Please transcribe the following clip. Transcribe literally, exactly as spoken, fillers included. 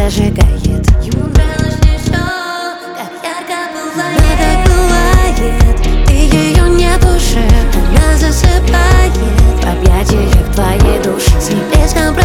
зажигает. Ему нравилось не все, как ярко бывает. Но так бывает, ты ее нет уже. Она засыпает в объятиях твоей души. С небес